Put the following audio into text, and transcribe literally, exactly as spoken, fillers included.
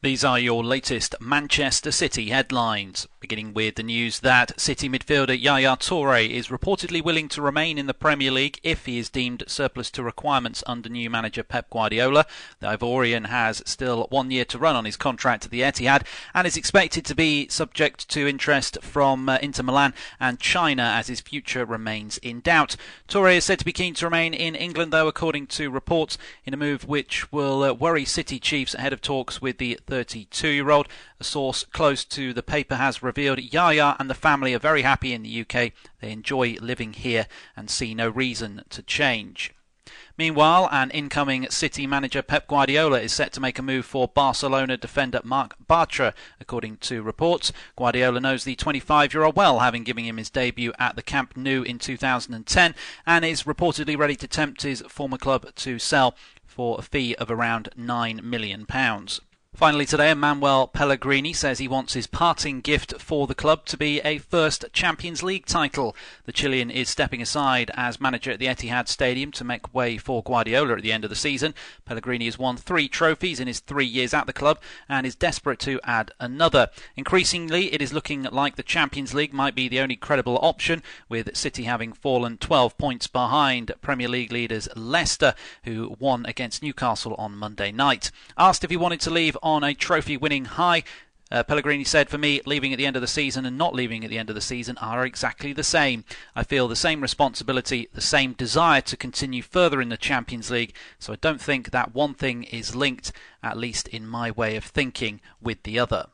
These are your latest Manchester City headlines, beginning with the news that City midfielder Yaya Toure is reportedly willing to remain in the Premier League if he is deemed surplus to requirements under new manager Pep Guardiola. The Ivorian has still one year to run on his contract at the Etihad and is expected to be subject to interest from uh, Inter Milan and China as his future remains in doubt. Toure is said to be keen to remain in England, though, according to reports, in a move which will uh, worry City chiefs ahead of talks with the thirty-two-year-old. A source close to the paper has revealed Yaya and the family are very happy in the U K. They enjoy living here and see no reason to change. Meanwhile, an incoming City manager Pep Guardiola is set to make a move for Barcelona defender Marc Bartra, according to reports. Guardiola knows the twenty-five-year-old well, having given him his debut at the Camp Nou in two thousand ten, and is reportedly ready to tempt his former club to sell for a fee of around nine million pounds. Finally today, Manuel Pellegrini says he wants his parting gift for the club to be a first Champions League title. The Chilean is stepping aside as manager at the Etihad Stadium to make way for Guardiola at the end of the season. Pellegrini has won three trophies in his three years at the club and is desperate to add another. Increasingly, it is looking like the Champions League might be the only credible option, with City having fallen twelve points behind Premier League leaders Leicester, who won against Newcastle on Monday night. Asked if he wanted to leave on a trophy-winning high, uh, Pellegrini said, "For me, leaving at the end of the season and not leaving at the end of the season are exactly the same. I feel the same responsibility, the same desire to continue further in the Champions League, so I don't think that one thing is linked, at least in my way of thinking, with the other."